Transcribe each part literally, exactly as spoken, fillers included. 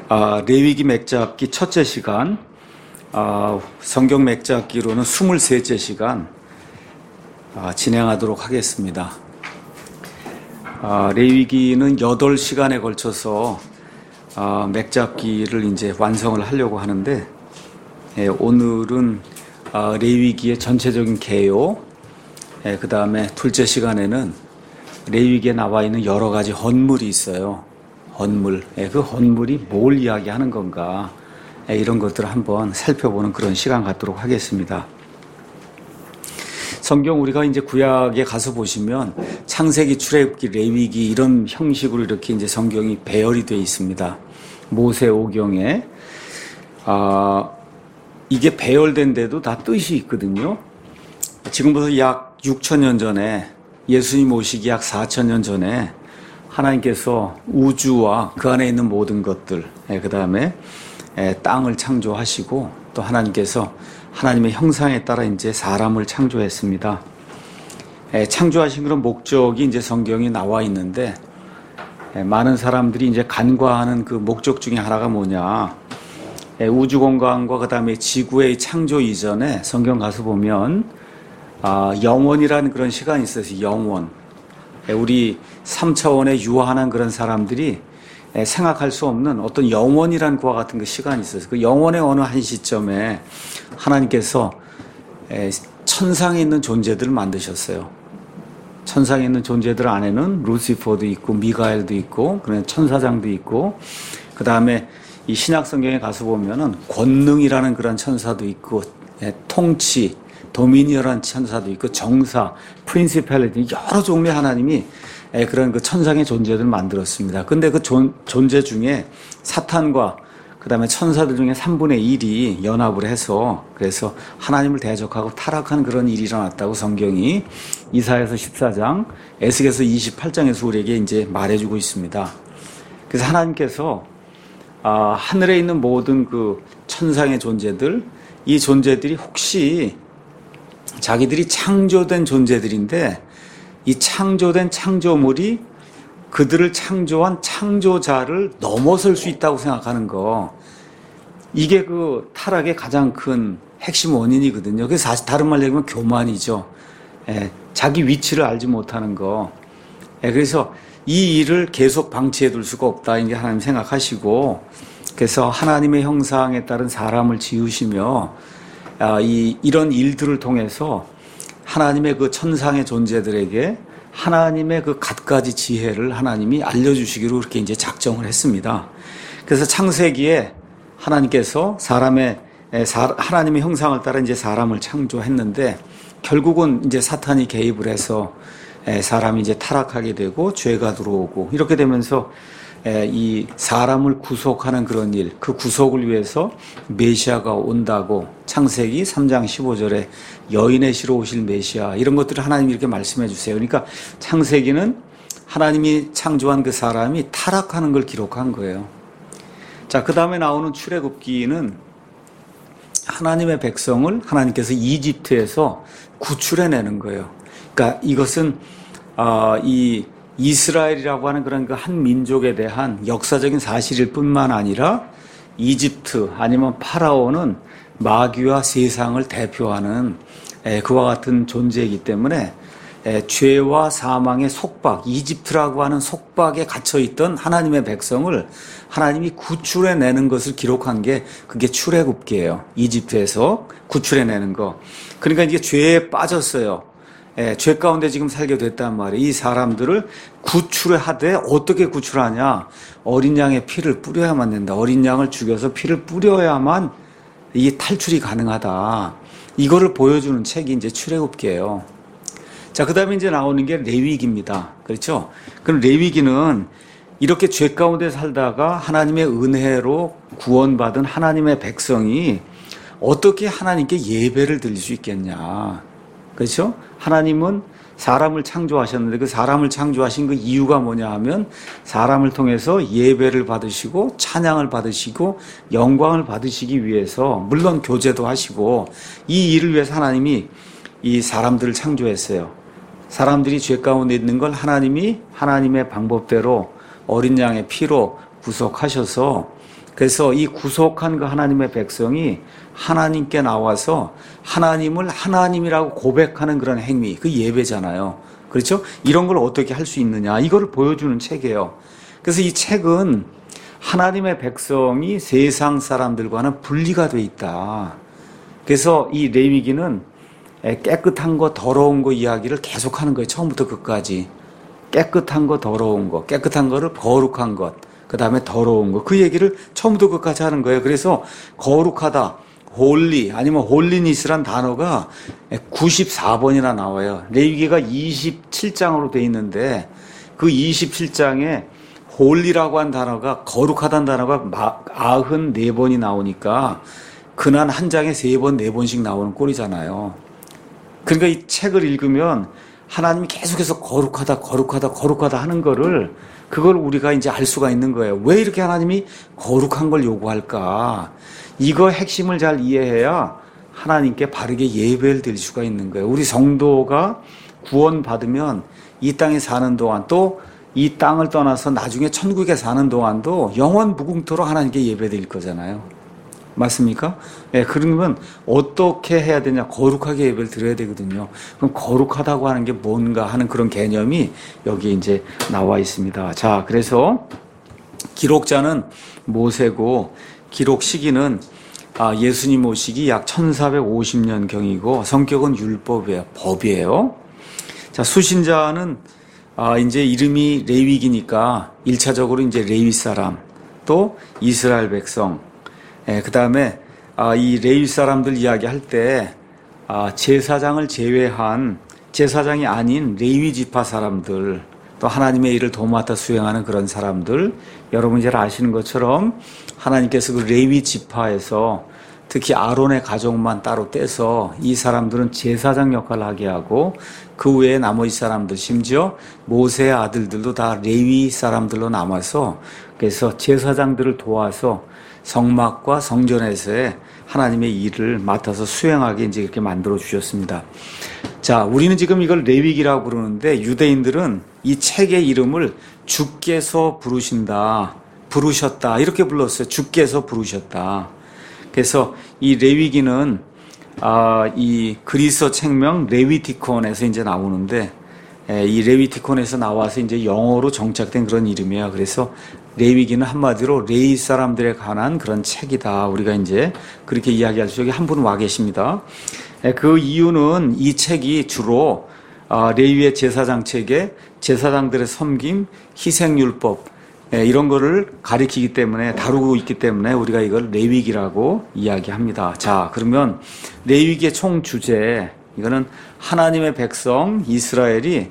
아, 레위기 맥잡기 첫째 시간, 아, 성경 맥잡기로는 스물셋째 시간 아, 진행하도록 하겠습니다. 아, 레위기는 여덟 시간에 걸쳐서 아, 맥잡기를 이제 완성을 하려고 하는데, 예, 오늘은 아, 레위기의 전체적인 개요, 예, 그 다음에 둘째 시간에는 레위기에 나와 있는 여러 가지 헌물이 있어요. 헌물, 예, 그 헌물이 뭘 이야기하는 건가, 예, 이런 것들을 한번 살펴보는 그런 시간 갖도록 하겠습니다. 성경 우리가 이제 구약에 가서 보시면 창세기, 출애굽기, 레위기 이런 형식으로 이렇게 이제 성경이 배열이 되어 있습니다. 모세오경에 아, 이게 배열된데도 다 뜻이 있거든요. 지금부터 약 육천 년 전에, 예수님 오시기 약 사천 년 전에 하나님께서 우주와 그 안에 있는 모든 것들, 그 다음에 땅을 창조하시고, 또 하나님께서 하나님의 형상에 따라 이제 사람을 창조했습니다. 창조하신 그런 목적이 이제 성경에 나와 있는데, 많은 사람들이 이제 간과하는 그 목적 중에 하나가 뭐냐, 우주 공간과 그 다음에 지구의 창조 이전에 성경 가서 보면 아, 영원이라는 그런 시간이 있어서 영원, 우리 삼 차원에 유한한 그런 사람들이 생각할 수 없는 어떤 영원이라는 그와 같은 그 시간이 있어서, 그 영원의 어느 한 시점에 하나님께서 천상에 있는 존재들을 만드셨어요. 천상에 있는 존재들 안에는 루시퍼도 있고 미가엘도 있고 그런 천사장도 있고, 그 다음에 이 신약 성경에 가서 보면은 권능이라는 그런 천사도 있고, 통치, 도미니어라는 천사도 있고, 정사, 프린시팔리티, 여러 종류의 하나님이 그런 그 천상의 존재들을 만들었습니다. 근데 그 존, 존재 중에 사탄과 그 다음에 천사들 중에 삼분의 일이 연합을 해서, 그래서 하나님을 대적하고 타락한 그런 일이 일어났다고 성경이 이사야서 십사 장, 에스겔서 이십팔 장에서 우리에게 이제 말해주고 있습니다. 그래서 하나님께서 아, 하늘에 있는 모든 그 천상의 존재들, 이 존재들이 혹시 자기들이 창조된 존재들인데, 이 창조된 창조물이 그들을 창조한 창조자를 넘어설 수 있다고 생각하는 거, 이게 그 타락의 가장 큰 핵심 원인이거든요. 그래서 사실 다른 말로 얘기하면 교만이죠. 예, 자기 위치를 알지 못하는 거. 예, 그래서 이 일을 계속 방치해 둘 수가 없다, 이게 하나님 생각하시고, 그래서 하나님의 형상에 따른 사람을 지으시며, 아, 이, 이런 일들을 통해서 하나님의 그 천상의 존재들에게 하나님의 그 갖가지 지혜를 하나님이 알려주시기로 그렇게 이제 작정을 했습니다. 그래서 창세기에 하나님께서 사람의, 하나님의 형상을 따라 이제 사람을 창조했는데, 결국은 이제 사탄이 개입을 해서 사람이 이제 타락하게 되고 죄가 들어오고, 이렇게 되면서 이 사람을 구속하는 그런 일, 그 구속을 위해서 메시아가 온다고 창세기 삼 장 십오 절에 여인의 씨로 오실 메시아, 이런 것들을 하나님이 이렇게 말씀해 주세요. 그러니까 창세기는 하나님이 창조한 그 사람이 타락하는 걸 기록한 거예요. 자, 그 다음에 나오는 출애굽기는 하나님의 백성을 하나님께서 이집트에서 구출해내는 거예요. 그러니까 이것은 아, 이 이스라엘이라고 하는 그런 그 한 민족에 대한 역사적인 사실일 뿐만 아니라, 이집트 아니면 파라오는 마귀와 세상을 대표하는 그와 같은 존재이기 때문에 죄와 사망의 속박, 이집트라고 하는 속박에 갇혀있던 하나님의 백성을 하나님이 구출해내는 것을 기록한 게 그게 출애굽기예요. 이집트에서 구출해내는 거. 그러니까 이게 죄에 빠졌어요. 예, 죄 가운데 지금 살게 됐단 말이에요. 이 사람들을 구출하되, 어떻게 구출하냐? 어린 양의 피를 뿌려야만 된다. 어린 양을 죽여서 피를 뿌려야만 이게 탈출이 가능하다. 이거를 보여주는 책이 이제 출애굽기예요. 자, 그 다음에 이제 나오는 게 레위기입니다. 그렇죠? 그럼 레위기는 이렇게 죄 가운데 살다가 하나님의 은혜로 구원받은 하나님의 백성이 어떻게 하나님께 예배를 드릴 수 있겠냐? 그렇죠? 하나님은 사람을 창조하셨는데, 그 사람을 창조하신 그 이유가 뭐냐 하면 사람을 통해서 예배를 받으시고 찬양을 받으시고 영광을 받으시기 위해서, 물론 교제도 하시고, 이 일을 위해서 하나님이 이 사람들을 창조했어요. 사람들이 죄 가운데 있는 걸 하나님이 하나님의 방법대로 어린 양의 피로 구속하셔서 그래서 이 구속한 그 하나님의 백성이 하나님께 나와서 하나님을 하나님이라고 고백하는 그런 행위, 그 예배잖아요. 그렇죠? 이런 걸 어떻게 할 수 있느냐, 이거를 보여주는 책이에요. 그래서 이 책은 하나님의 백성이 세상 사람들과는 분리가 돼 있다. 그래서 이 레위기는 깨끗한 거, 더러운 거 이야기를 계속하는 거예요. 처음부터 끝까지. 깨끗한 거, 더러운 거, 깨끗한 거를 거룩한 것, 그 다음에 더러운 거, 그 얘기를 처음부터 끝까지 하는 거예요. 그래서 거룩하다, 홀리, 아니면 홀리니스란 단어가 구십사 번이나 나와요. 레위기가 이십칠 장으로 돼 있는데 그 이십칠 장에 홀리라고 한 단어가, 거룩하다는 단어가 구십사 번이 나오니까 그날 한 장에 세 번, 네 번씩 나오는 꼴이잖아요. 그러니까 이 책을 읽으면 하나님이 계속해서 거룩하다, 거룩하다, 거룩하다 하는 거를, 그걸 우리가 이제 알 수가 있는 거예요. 왜 이렇게 하나님이 거룩한 걸 요구할까? 이거 핵심을 잘 이해해야 하나님께 바르게 예배를 드릴 수가 있는 거예요. 우리 성도가 구원받으면 이 땅에 사는 동안, 또 이 땅을 떠나서 나중에 천국에 사는 동안도 영원 무궁토록 하나님께 예배 드릴 거잖아요. 맞습니까? 예, 그러면 어떻게 해야 되냐? 거룩하게 예배를 드려야 되거든요. 그럼 거룩하다고 하는 게 뭔가 하는 그런 개념이 여기에 이제 나와 있습니다. 자, 그래서 기록자는 모세고, 기록 시기는 예수님 오시기 약 천사백오십 년경이고, 성격은 율법이에요. 법이에요. 자, 수신자는 이제 이름이 레위기니까 일 차적으로 이제 레위 사람, 또 이스라엘 백성, 예, 그 다음에, 아, 이 레위 사람들 이야기할 때, 아, 제사장을 제외한, 제사장이 아닌 레위 지파 사람들, 또 하나님의 일을 도맡아 수행하는 그런 사람들, 여러분 잘 아시는 것처럼 하나님께서 그 레위 지파에서 특히 아론의 가족만 따로 떼서 이 사람들은 제사장 역할을 하게 하고, 그 외에 나머지 사람들, 심지어 모세의 아들들도 다 레위 사람들로 남아서, 그래서 제사장들을 도와서 성막과 성전에서의 하나님의 일을 맡아서 수행하게 이제 이렇게 만들어 주셨습니다. 자, 우리는 지금 이걸 레위기라고 부르는데, 유대인들은 이 책의 이름을 주께서 부르신다, 부르셨다, 이렇게 불렀어요. 주께서 부르셨다. 그래서 이 레위기는 아, 이 그리스어 책명 레위티콘에서 이제 나오는데, 에, 이 레위티콘에서 나와서 이제 영어로 정착된 그런 이름이에요. 그래서 레위기는 한마디로 레위 사람들에 관한 그런 책이다. 우리가 이제 그렇게 이야기할 수, 여기 한 분 와 계십니다. 에, 그 이유는 이 책이 주로 아, 레위의 제사장 책에 제사장들의 섬김, 희생율법, 예, 이런 거를 가리키기 때문에, 다루고 있기 때문에 우리가 이걸 레위기라고 이야기합니다. 자, 그러면 레위기의 총 주제, 이거는 하나님의 백성 이스라엘이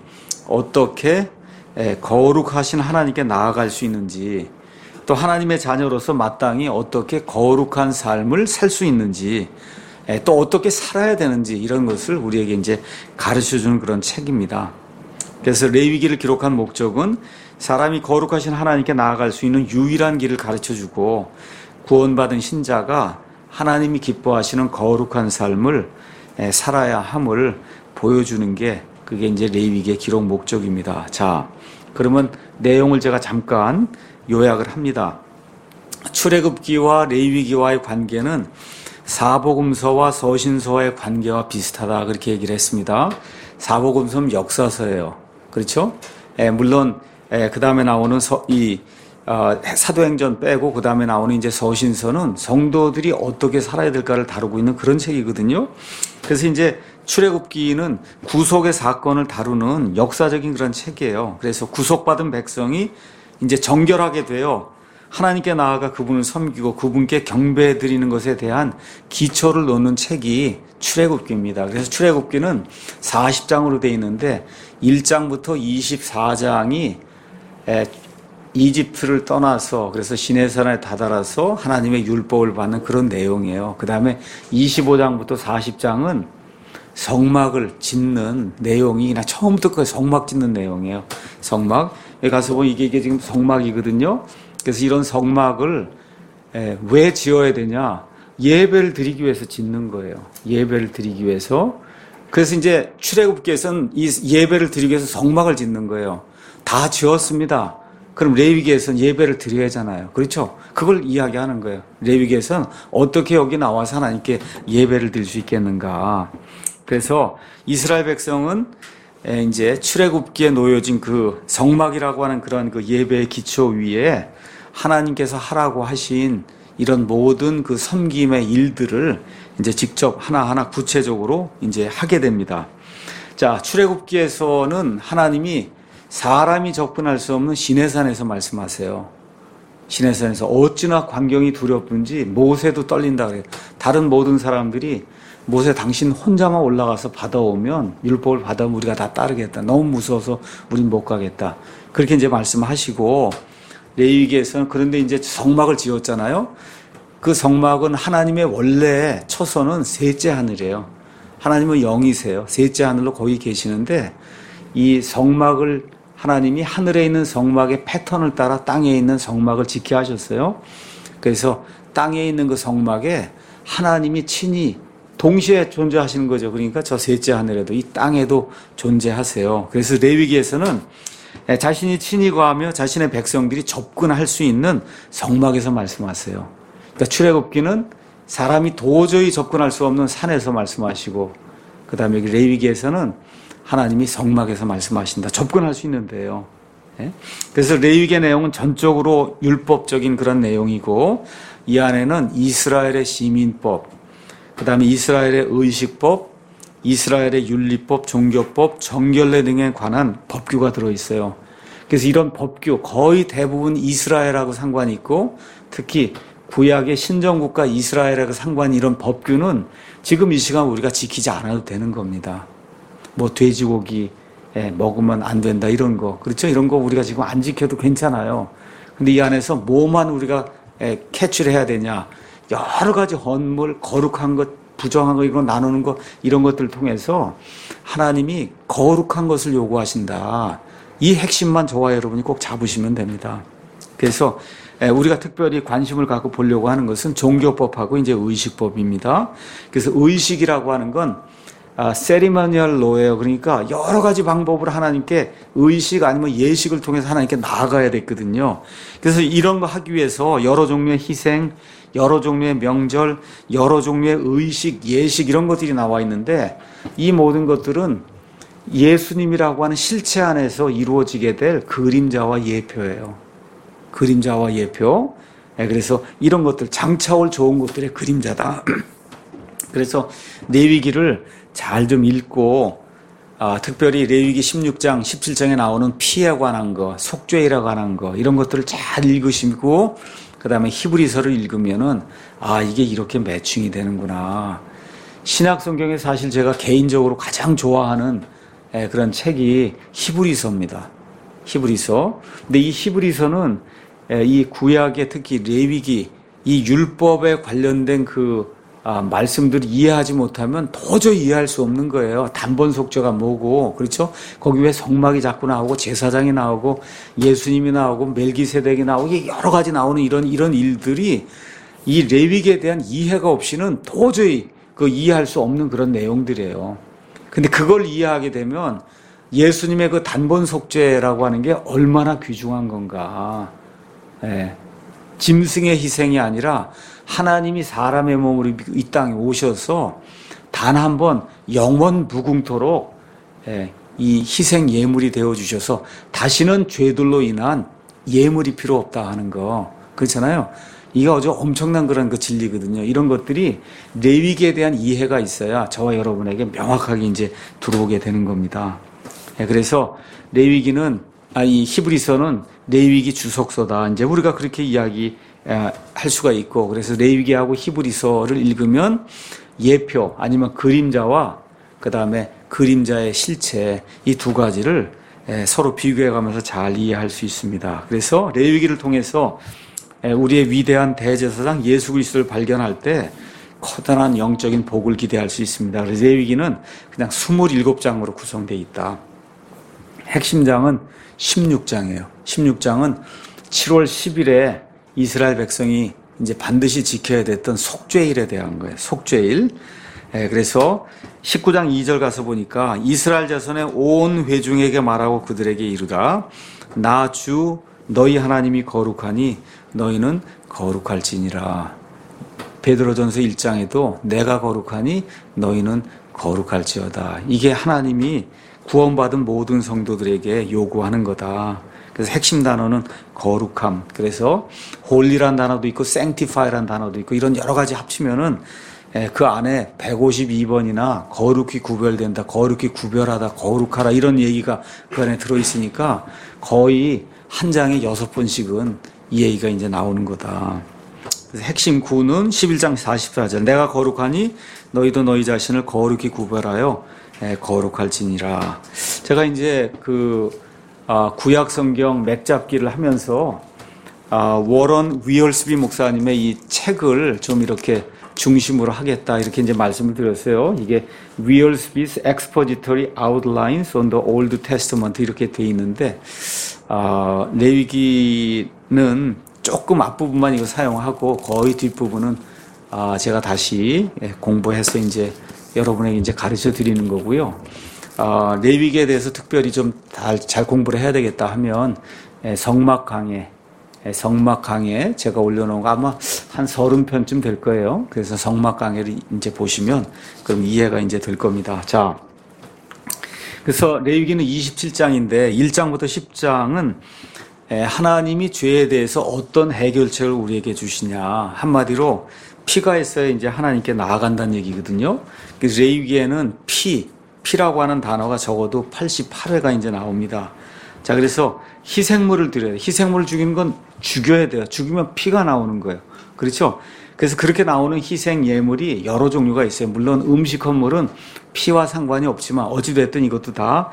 어떻게 예, 거룩하신 하나님께 나아갈 수 있는지, 또 하나님의 자녀로서 마땅히 어떻게 거룩한 삶을 살 수 있는지, 예, 또 어떻게 살아야 되는지, 이런 것을 우리에게 이제 가르쳐주는 그런 책입니다. 그래서 레위기를 기록한 목적은 사람이 거룩하신 하나님께 나아갈 수 있는 유일한 길을 가르쳐주고, 구원받은 신자가 하나님이 기뻐하시는 거룩한 삶을 살아야 함을 보여주는 게, 그게 이제 레위기의 기록 목적입니다. 자, 그러면 내용을 제가 잠깐 요약을 합니다. 출애굽기와 레위기와의 관계는 사복음서와 서신서와의 관계와 비슷하다, 그렇게 얘기를 했습니다. 사복음서는 역사서예요. 그렇죠? 예, 물론 예, 그 다음에 나오는 서, 이 어, 사도행전 빼고 그 다음에 나오는 이제 서신서는 성도들이 어떻게 살아야 될까를 다루고 있는 그런 책이거든요. 그래서 이제 출애굽기는 구속의 사건을 다루는 역사적인 그런 책이에요. 그래서 구속받은 백성이 이제 정결하게 되어 하나님께 나아가 그분을 섬기고 그분께 경배 드리는 것에 대한 기초를 놓는 책이 출애굽기입니다. 그래서 출애굽기는 사십 장으로 되어 있는데 일 장부터 이십사 장이 이집트를 떠나서, 그래서 시내산에 다다라서 하나님의 율법을 받는 그런 내용이에요. 그 다음에 이십오 장부터 사십 장은 성막을 짓는 내용이, 나 처음부터 그 성막 짓는 내용이에요. 성막. 여기 가서 보면 이게, 이게 지금 성막이거든요. 그래서 이런 성막을 왜 지어야 되냐? 예배를 드리기 위해서 짓는 거예요. 예배를 드리기 위해서. 그래서 이제 출애굽기에서는 이 예배를 드리기 위해서 성막을 짓는 거예요. 다 지었습니다. 그럼 레위기에서는 예배를 드려야 하잖아요. 그렇죠? 그걸 이야기하는 거예요. 레위기에서는 어떻게 여기 나와서 하나님께 예배를 드릴 수 있겠는가. 그래서 이스라엘 백성은 이제 출애굽기에 놓여진 그 성막이라고 하는 그런 그 예배의 기초 위에 하나님께서 하라고 하신 이런 모든 그 섬김의 일들을 이제 직접 하나하나 구체적으로 이제 하게 됩니다. 자, 출애굽기에서는 하나님이 사람이 접근할 수 없는 시내산에서 말씀하세요. 시내산에서 어찌나 광경이 두렵든지 모세도 떨린다 그래요. 다른 모든 사람들이 모세 당신 혼자만 올라가서 받아오면 율법을 받아오면 우리가 다 따르겠다. 너무 무서워서 우린 못 가겠다. 그렇게 이제 말씀하시고 레위기에서는 그런데 이제 성막을 지었잖아요. 그 성막은 하나님의 원래 초선은 셋째 하늘이에요. 하나님은 영이세요. 셋째 하늘로 거기 계시는데 이 성막을 하나님이 하늘에 있는 성막의 패턴을 따라 땅에 있는 성막을 짓게 하셨어요. 그래서 땅에 있는 그 성막에 하나님이 친히 동시에 존재하시는 거죠. 그러니까 저 셋째 하늘에도 이 땅에도 존재하세요. 그래서 레위기에서는 자신이 친히 거하며 자신의 백성들이 접근할 수 있는 성막에서 말씀하세요. 그러니까 출애굽기는 사람이 도저히 접근할 수 없는 산에서 말씀하시고, 그 다음에 레위기에서는 하나님이 성막에서 말씀하신다. 접근할 수 있는데요. 그래서 레위기의 내용은 전적으로 율법적인 그런 내용이고, 이 안에는 이스라엘의 시민법, 그 다음에 이스라엘의 의식법, 이스라엘의 윤리법, 종교법, 정결례 등에 관한 법규가 들어있어요. 그래서 이런 법규 거의 대부분 이스라엘하고 상관이 있고, 특히 구약의 신정국가 이스라엘하고 상관이 이런 법규는 지금 이 시간 우리가 지키지 않아도 되는 겁니다. 뭐 돼지고기 먹으면 안 된다 이런 거, 그렇죠? 이런 거 우리가 지금 안 지켜도 괜찮아요. 근데 이 안에서 뭐만 우리가 캐치를 해야 되냐, 여러 가지 헌물, 거룩한 것, 부정한 거 이런 거 나누는 거 이런 것들을 통해서 하나님이 거룩한 것을 요구하신다. 이 핵심만 저와 여러분이 꼭 잡으시면 됩니다. 그래서 우리가 특별히 관심을 갖고 보려고 하는 것은 종교법하고 이제 의식법입니다. 그래서 의식이라고 하는 건 세리머니얼 로예요. 그러니까 여러 가지 방법으로 하나님께 의식 아니면 예식을 통해서 하나님께 나아가야 됐거든요. 그래서 이런 거 하기 위해서 여러 종류의 희생, 여러 종류의 명절, 여러 종류의 의식, 예식 이런 것들이 나와 있는데 이 모든 것들은 예수님이라고 하는 실체 안에서 이루어지게 될 그림자와 예표예요. 그림자와 예표. 그래서 이런 것들, 장차올 좋은 것들의 그림자다. 그래서 레위기를 잘 좀 읽고, 아, 특별히 레위기 십육 장, 십칠 장에 나오는 피에 관한 거, 속죄에 관한 거, 이런 것들을 잘 읽으시고, 그 다음에 히브리서를 읽으면은, 아, 이게 이렇게 매칭이 되는구나. 신약 성경에 사실 제가 개인적으로 가장 좋아하는 그런 책이 히브리서입니다. 히브리서. 근데 이 히브리서는 이 구약의 특히 레위기, 이 율법에 관련된 그 아, 말씀들을 이해하지 못하면 도저히 이해할 수 없는 거예요. 단번 속죄가 뭐고, 그렇죠? 거기 왜 성막이 자꾸 나오고 제사장이 나오고 예수님이 나오고 멜기세덱이 나오고 여러 가지 나오는 이런 이런 일들이 이 레위기에 대한 이해가 없이는 도저히 그 이해할 수 없는 그런 내용들이에요. 근데 그걸 이해하게 되면 예수님의 그 단번 속죄라고 하는 게 얼마나 귀중한 건가. 예. 짐승의 희생이 아니라 하나님이 사람의 몸으로 이 땅에 오셔서 단 한 번 영원 무궁토록 예, 이 희생 예물이 되어주셔서 다시는 죄들로 인한 예물이 필요 없다 하는 거, 그렇잖아요. 이게 아주 엄청난 그런 그 진리거든요. 이런 것들이 레위기에 대한 이해가 있어야 저와 여러분에게 명확하게 이제 들어오게 되는 겁니다. 예, 그래서 레위기는 아, 이 히브리서는 레위기 주석서다. 이제 우리가 그렇게 이야기할 수가 있고, 그래서 레위기하고 히브리서를 읽으면 예표 아니면 그림자와 그 다음에 그림자의 실체 이 두 가지를 서로 비교해가면서 잘 이해할 수 있습니다. 그래서 레위기를 통해서 우리의 위대한 대제사장 예수 그리스도를 발견할 때 커다란 영적인 복을 기대할 수 있습니다. 그래서 레위기는 그냥 이십칠 장으로 구성되어 있다. 핵심장은 십육 장이에요. 십육 장은 칠월 십일에 이스라엘 백성이 이제 반드시 지켜야 됐던 속죄일에 대한 거예요. 속죄일. 예, 그래서 십구 장 이 절 가서 보니까 이스라엘 자손의 온 회중에게 말하고 그들에게 이르라. 나 주 너희 하나님이 거룩하니 너희는 거룩할지니라. 베드로전서 일 장에도 내가 거룩하니 너희는 거룩할지어다. 이게 하나님이 구원받은 모든 성도들에게 요구하는 거다. 그래서 핵심 단어는 거룩함. 그래서 홀리란 단어도 있고 sanctify란 단어도 있고 이런 여러 가지 합치면은 그 안에 백오십이 번이나 거룩히 구별된다, 거룩히 구별하다, 거룩하라 이런 얘기가 그 안에 들어있으니까 거의 한 장에 여섯 번씩은 이 얘기가 이제 나오는 거다. 그래서 핵심 구는 십일 장 사십사 절 내가 거룩하니 너희도 너희 자신을 거룩히 구별하여 거룩할지니라. 제가 이제 그 구약 성경 맥잡기를 하면서 워런 위얼스비 목사님의 이 책을 좀 이렇게 중심으로 하겠다 이렇게 이제 말씀을 드렸어요. 이게 Wiersbe's Expository Outlines on the Old Testament 이렇게 돼 있는데 아, 레위기는 조금 앞부분만 이거 사용하고 거의 뒷부분은 아, 제가 다시 공부해서 이제 여러분에게 이제 가르쳐 드리는 거고요. 아, 레위기에 대해서 특별히 좀 잘 공부를 해야 되겠다 하면 성막 강해 성막 강해 제가 올려놓은 거 아마 한 서른 편쯤 될 거예요. 그래서 성막 강해를 이제 보시면 그럼 이해가 이제 될 겁니다. 자, 그래서 레위기는 이십칠 장인데 일 장부터 십 장은 하나님이 죄에 대해서 어떤 해결책을 우리에게 주시냐. 한마디로 피가 있어야 이제 하나님께 나아간다는 얘기거든요. 그래서 레위기에는 피, 피라고 하는 단어가 적어도 팔십팔 회가 이제 나옵니다. 자, 그래서 희생물을 드려야 돼요. 희생물을 죽이는 건 죽여야 돼요. 죽이면 피가 나오는 거예요. 그렇죠? 그래서 그렇게 나오는 희생 예물이 여러 종류가 있어요. 물론 음식 헌물은 피와 상관이 없지만 어찌됐든 이것도 다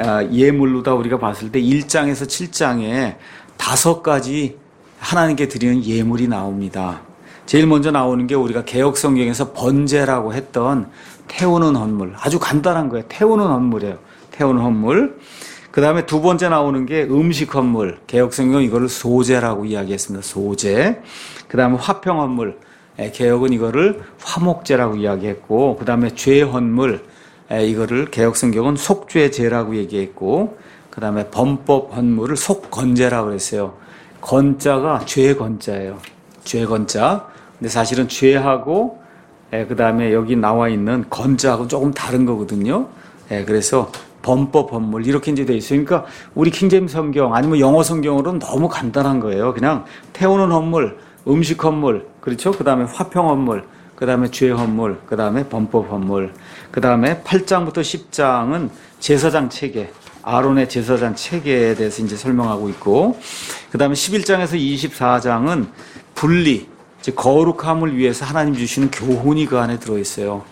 예물로다 우리가 봤을 때 일 장에서 칠 장에 다섯 가지 하나님께 드리는 예물이 나옵니다. 제일 먼저 나오는 게 우리가 개역 성경에서 번제라고 했던 태우는 헌물. 아주 간단한 거예요. 태우는 헌물이에요. 태우는 헌물. 그 다음에 두 번째 나오는 게 음식 헌물. 개역성경 이거를 소제라고 이야기했습니다. 소제. 그 다음에 화평 헌물. 개역은 이거를 화목제라고 이야기했고, 그 다음에 죄 헌물. 이거를 개역성경은 속죄제라고 얘기했고, 그 다음에 범법 헌물을 속건제라고 그랬어요. 건자가 죄 건자예요. 죄 건자. 근데 사실은 죄하고, 그 다음에 여기 나와 있는 건자하고 조금 다른 거거든요. 그래서 범법 헌물 이렇게 이제 돼 있어요. 그러니까 우리 킹제임스 성경 아니면 영어 성경으로는 너무 간단한 거예요. 그냥 태우는 헌물, 음식 헌물, 그렇죠? 그 다음에 화평 헌물, 그 다음에 죄 헌물, 그 다음에 범법 헌물, 그 다음에 팔 장부터 십 장은 제사장 체계, 아론의 제사장 체계에 대해서 이제 설명하고 있고, 그 다음에 십일 장에서 이십사 장은 분리, 즉 거룩함을 위해서 하나님 주시는 교훈이 그 안에 들어 있어요.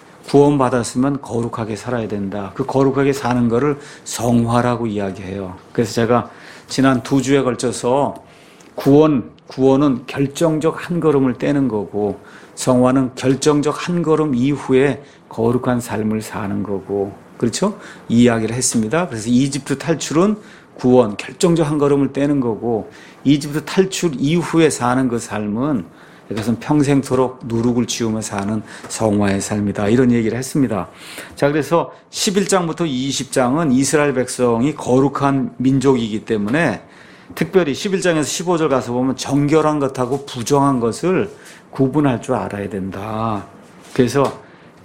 구원받았으면 거룩하게 살아야 된다. 그 거룩하게 사는 거를 성화라고 이야기해요. 그래서 제가 지난 두 주에 걸쳐서 구원, 구원은 결정적 한 걸음을 떼는 거고 성화는 결정적 한 걸음 이후에 거룩한 삶을 사는 거고, 그렇죠? 이 이야기를 했습니다. 그래서 이집트 탈출은 구원, 결정적 한 걸음을 떼는 거고 이집트 탈출 이후에 사는 그 삶은 이것은 평생토록 누룩을 지우며 사는 성화의 삶이다. 이런 얘기를 했습니다. 자, 그래서 십일 장부터 이십 장은 이스라엘 백성이 거룩한 민족이기 때문에 특별히 십일 장에서 십오 절 가서 보면 정결한 것하고 부정한 것을 구분할 줄 알아야 된다. 그래서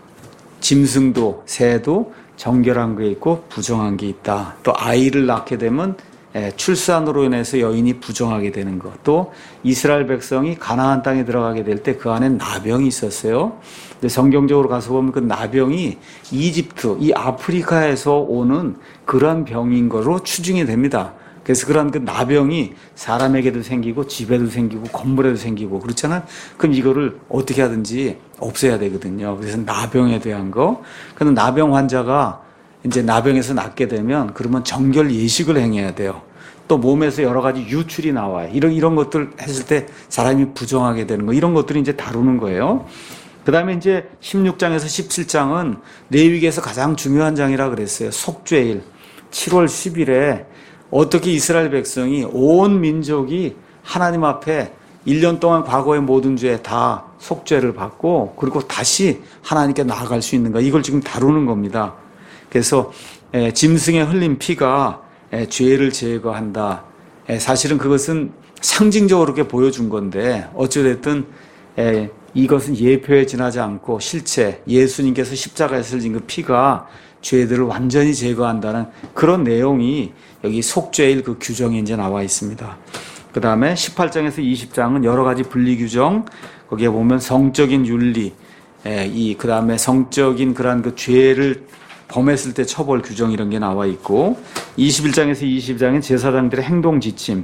짐승도 새도 정결한 게 있고 부정한 게 있다. 또 아이를 낳게 되면 출산으로 인해서 여인이 부정하게 되는 것. 또 이스라엘 백성이 가나안 땅에 들어가게 될 때 그 안에 나병이 있었어요. 근데 성경적으로 가서 보면 그 나병이 이집트, 이 아프리카에서 오는 그런 병인 거로 추정이 됩니다. 그래서 그런 그 나병이 사람에게도 생기고 집에도 생기고 건물에도 생기고 그렇잖아요. 그럼 이거를 어떻게 하든지 없애야 되거든요. 그래서 나병에 대한 거. 근데 나병 환자가 이제 나병에서 낫게 되면 그러면 정결 예식을 행해야 돼요. 또 몸에서 여러 가지 유출이 나와요. 이런 이런 것들 했을 때 사람이 부정하게 되는 거, 이런 것들을 이제 다루는 거예요. 그 다음에 이제 십육 장에서 십칠 장은 레위기에서 가장 중요한 장이라 그랬어요. 속죄일. 칠월 십일에 어떻게 이스라엘 백성이 온 민족이 하나님 앞에 일 년 동안 과거의 모든 죄에 다 속죄를 받고 그리고 다시 하나님께 나아갈 수 있는가, 이걸 지금 다루는 겁니다. 그래서 에, 짐승의 흘린 피가 에, 죄를 제거한다. 예, 사실은 그것은 상징적으로 이렇게 보여준 건데 어찌됐든 예, 이것은 예표에 지나지 않고 실체 예수님께서 십자가에서 흘린 그 피가 죄들을 완전히 제거한다는 그런 내용이 여기 속죄일 그 규정에 이제 나와 있습니다. 그 다음에 십팔 장에서 이십 장은 여러 가지 분리 규정, 거기에 보면 성적인 윤리, 예, 이, 그 다음에 성적인 그러한 그 죄를 범했을 때 처벌 규정 이런 게 나와 있고, 이십일 장에서 이십 장은 제사장들의 행동 지침,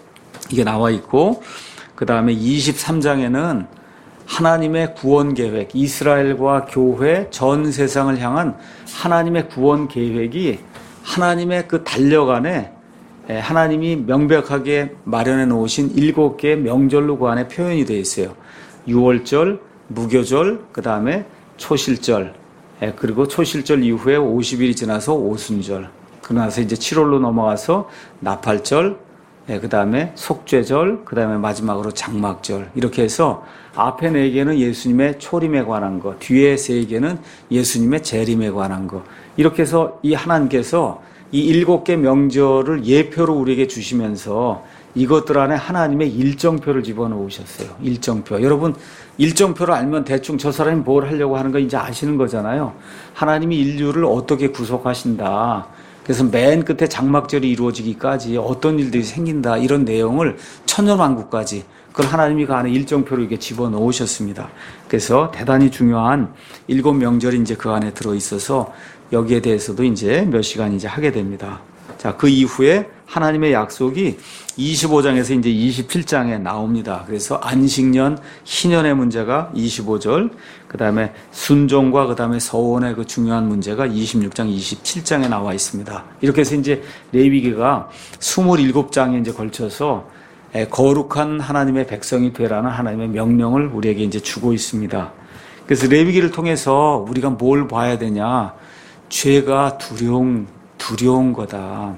이게 나와 있고, 그 다음에 이십삼 장에는 하나님의 구원 계획, 이스라엘과 교회 전 세상을 향한 하나님의 구원 계획이 하나님의 그 달력안에 하나님이 명백하게 마련해 놓으신 일곱 개의 명절로 그 안에 표현이 되어 있어요. 유월절, 무교절, 그 다음에 초실절, 그리고 초실절 이후에 오십 일이 지나서 오순절, 그러나서 이제 칠월로 넘어가서 나팔절, 그 다음에 속죄절, 그 다음에 마지막으로 장막절, 이렇게 해서 앞에 네 개는 예수님의 초림에 관한 거, 뒤에 세 개는 예수님의 재림에 관한 거, 이렇게 해서 이 하나님께서 이 일곱 개 명절을 예표로 우리에게 주시면서 이것들 안에 하나님의 일정표를 집어넣으셨어요. 일정표. 여러분, 일정표를 알면 대충 저 사람이 뭘 하려고 하는 거 이제 아시는 거잖아요. 하나님이 인류를 어떻게 구속하신다. 그래서 맨 끝에 장막절이 이루어지기까지 어떤 일들이 생긴다. 이런 내용을 천년왕국까지 그걸 하나님이 그 안에 일정표로 이렇게 집어넣으셨습니다. 그래서 대단히 중요한 일곱 명절이 이제 그 안에 들어있어서 여기에 대해서도 이제 몇 시간 이제 하게 됩니다. 자, 그 이후에 하나님의 약속이 이십오 장에서 이제 이십칠 장에 나옵니다. 그래서 안식년, 희년의 문제가 이십오 절, 그 다음에 순종과 그 다음에 서원의 그 중요한 문제가 이십육 장, 이십칠 장에 나와 있습니다. 이렇게 해서 이제 레위기가 이십칠 장에 이제 걸쳐서 거룩한 하나님의 백성이 되라는 하나님의 명령을 우리에게 이제 주고 있습니다. 그래서 레위기를 통해서 우리가 뭘 봐야 되냐? 죄가 두려운, 두려운 거다.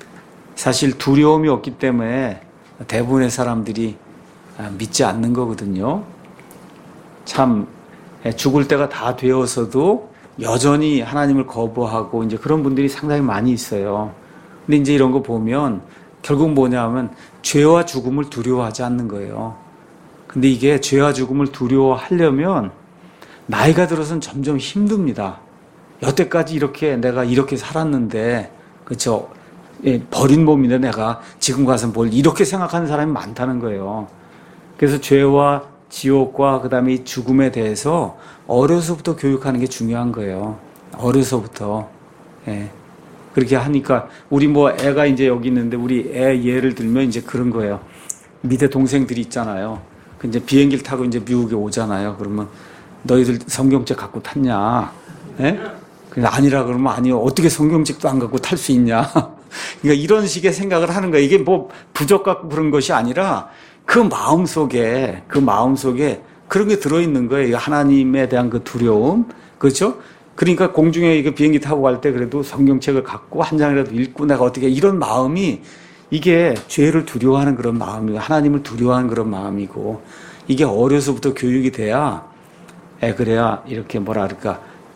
사실 두려움이 없기 때문에 대부분의 사람들이 믿지 않는 거거든요. 참 죽을 때가 다 되어서도 여전히 하나님을 거부하고 이제 그런 분들이 상당히 많이 있어요. 근데 이제 이런 거 보면 결국 뭐냐면 죄와 죽음을 두려워하지 않는 거예요. 근데 이게 죄와 죽음을 두려워하려면 나이가 들어서는 점점 힘듭니다. 여태까지 이렇게 내가 이렇게 살았는데, 그렇죠? 예, 버린 몸인데 내가 지금 가서 뭘 이렇게 생각하는 사람이 많다는 거예요. 그래서 죄와 지옥과 그 다음에 죽음에 대해서 어려서부터 교육하는 게 중요한 거예요. 어려서부터. 예. 그렇게 하니까 우리 뭐 애가 이제 여기 있는데 우리 애 예를 들면 이제 그런 거예요. 밑에 동생들이 있잖아요. 그 이제 비행기를 타고 이제 미국에 오잖아요. 그러면 너희들 성경책 갖고 탔냐? 예? 그냥 아니라 그러면 아니요. 어떻게 성경책도 안 갖고 탈 수 있냐? 그러니까 이런 식의 생각을 하는 거예요. 이게 뭐 부적 갖고 그런 것이 아니라 그 마음 속에, 그 마음 속에 그런 게 들어있는 거예요. 하나님에 대한 그 두려움. 그렇죠? 그러니까 공중에 이거 비행기 타고 갈 때 그래도 성경책을 갖고 한 장이라도 읽고 내가 어떻게 이런 마음이 이게 죄를 두려워하는 그런 마음이고 하나님을 두려워하는 그런 마음이고 이게 어려서부터 교육이 돼야 에 그래야 이렇게 뭐라 그럴까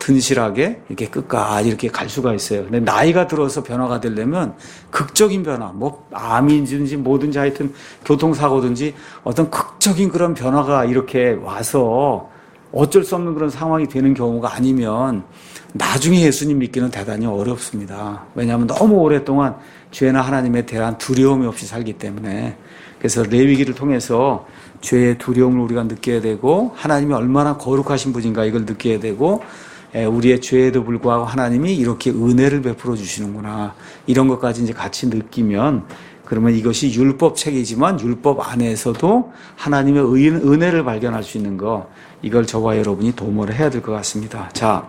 든실하게 이렇게 끝까지 이렇게 갈 수가 있어요. 근데 나이가 들어서 변화가 되려면 극적인 변화, 뭐 암이든지 뭐든지 하여튼 교통사고든지 어떤 극적인 그런 변화가 이렇게 와서 어쩔 수 없는 그런 상황이 되는 경우가 아니면 나중에 예수님 믿기는 대단히 어렵습니다. 왜냐하면 너무 오랫동안 죄나 하나님에 대한 두려움이 없이 살기 때문에. 그래서 레위기를 통해서 죄의 두려움을 우리가 느껴야 되고 하나님이 얼마나 거룩하신 분인가 이걸 느껴야 되고 우리의 죄에도 불구하고 하나님이 이렇게 은혜를 베풀어 주시는구나 이런 것까지 이제 같이 느끼면 그러면 이것이 율법책이지만 율법 안에서도 하나님의 은혜를 발견할 수 있는 거 이걸 저와 여러분이 도모를 해야 될 것 같습니다. 자,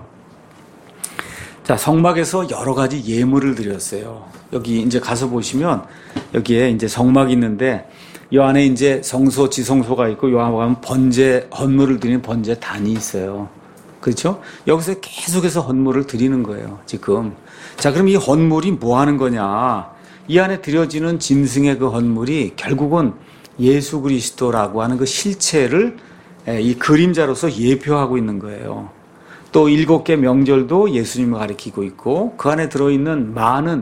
자 성막에서 여러 가지 예물을 드렸어요. 여기 이제 가서 보시면 여기에 이제 성막이 있는데 이 안에 이제 성소, 지성소가 있고 요 안에 가면 번제, 헌물을 드리는 번제단이 있어요. 그렇죠? 여기서 계속해서 헌물을 드리는 거예요, 지금. 자, 그럼 이 헌물이 뭐 하는 거냐? 이 안에 드려지는 짐승의 그 헌물이 결국은 예수 그리스도라고 하는 그 실체를 이 그림자로서 예표하고 있는 거예요. 또 일곱 개 명절도 예수님을 가리키고 있고 그 안에 들어있는 많은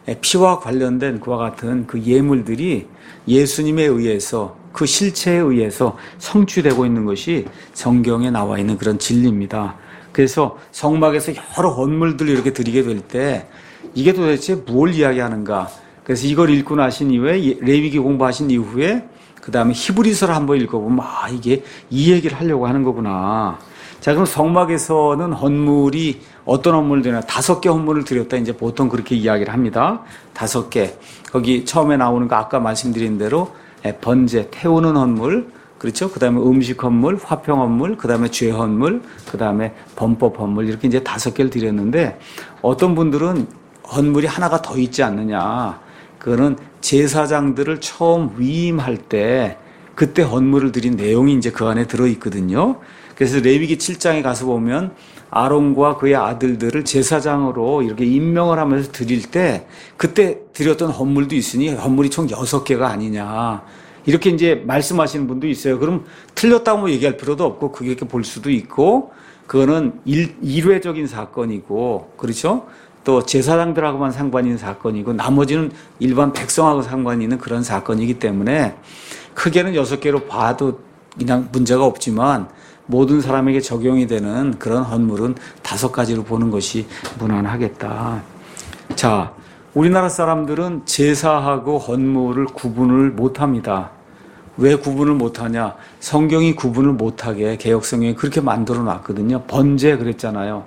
피와 관련된 그와 같은 그 예물들이 예수님에 의해서 그 실체에 의해서 성취되고 있는 것이 성경에 나와 있는 그런 진리입니다. 그래서 성막에서 여러 헌물들을 이렇게 드리게 될 때 이게 도대체 뭘 이야기하는가. 그래서 이걸 읽고 나신 이후에 레위기 공부하신 이후에 그 다음에 히브리서를 한번 읽어보면 아 이게 이 얘기를 하려고 하는 거구나. 자 그럼 성막에서는 헌물이 어떤 헌물을 드리나 다섯 개 헌물을 드렸다 이제 보통 그렇게 이야기를 합니다. 다섯 개. 거기 처음에 나오는 거 아까 말씀드린 대로 번제 태우는 헌물 그렇죠. 그 다음에 음식 헌물, 화평 헌물, 그 다음에 죄 헌물, 그 다음에 범법 헌물 이렇게 이제 다섯 개를 드렸는데 어떤 분들은 헌물이 하나가 더 있지 않느냐. 그거는 제사장들을 처음 위임할 때 그때 헌물을 드린 내용이 이제 그 안에 들어있거든요. 그래서 레위기 칠 장에 가서 보면 아론과 그의 아들들을 제사장으로 이렇게 임명을 하면서 드릴 때 그때 드렸던 헌물도 있으니 헌물이 총 여섯 개가 아니냐. 이렇게 이제 말씀하시는 분도 있어요. 그럼 틀렸다고 얘기할 필요도 없고 그게 이렇게 볼 수도 있고 그거는 일, 일회적인 사건이고 그렇죠? 또 제사장들하고만 상관이 있는 사건이고 나머지는 일반 백성하고 상관이 있는 그런 사건이기 때문에 크게는 여섯 개로 봐도 그냥 문제가 없지만 모든 사람에게 적용이 되는 그런 헌물은 다섯 가지로 보는 것이 무난하겠다. 자, 우리나라 사람들은 제사하고 헌물을 구분을 못합니다. 왜 구분을 못하냐? 성경이 구분을 못하게 개역성경이 그렇게 만들어 놨거든요. 번제 그랬잖아요.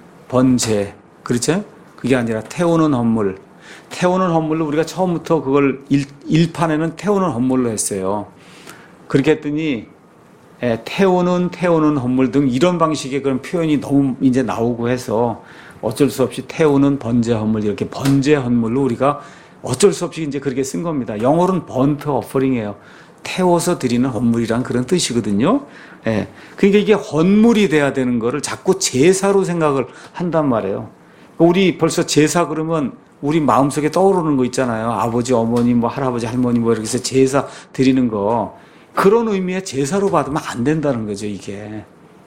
번제. 그렇죠? 그게 아니라 태우는 헌물. 태우는 헌물로 우리가 처음부터 그걸 일, 일판에는 태우는 헌물로 했어요. 그렇게 했더니 예, 태우는 태우는 헌물 등 이런 방식의 그런 표현이 너무 이제 나오고 해서 어쩔 수 없이 태우는 번제 헌물 이렇게 번제 헌물로 우리가 어쩔 수 없이 이제 그렇게 쓴 겁니다. 영어로는 번트 어퍼링이에요. 태워서 드리는 헌물이란 그런 뜻이거든요. 예. 그러니까 이게 헌물이 돼야 되는 거를 자꾸 제사로 생각을 한단 말이에요. 우리 벌써 제사 그러면 우리 마음속에 떠오르는 거 있잖아요. 아버지, 어머니, 뭐 할아버지, 할머니 뭐 이렇게 해서 제사 드리는 거. 그런 의미의 제사로 받으면 안 된다는 거죠, 이게.